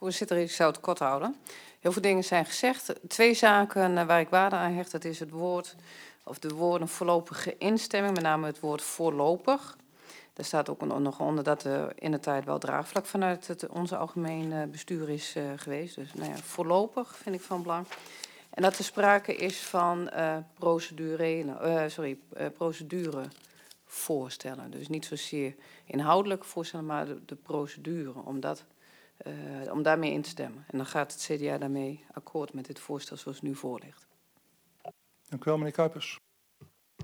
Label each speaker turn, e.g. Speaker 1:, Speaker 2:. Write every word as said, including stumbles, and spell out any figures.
Speaker 1: Voorzitter, ik zou het kort houden. Heel veel dingen zijn gezegd. Twee zaken uh, waar ik waarde aan hecht, dat is het woord, of de woorden voorlopige instemming, met name het woord voorlopig. Daar staat ook nog onder dat er in de tijd wel draagvlak vanuit het, onze algemeen uh, bestuur is uh, geweest. Dus nou ja, voorlopig vind ik van belang. En dat er sprake is van uh, procedure, uh, sorry, uh, procedure voorstellen. Dus niet zozeer inhoudelijk voorstellen, maar de, de procedure, om, dat, uh, om daarmee in te stemmen. En dan gaat het C D A daarmee akkoord met dit voorstel zoals het nu voor ligt.
Speaker 2: Dank u wel, meneer Kuipers.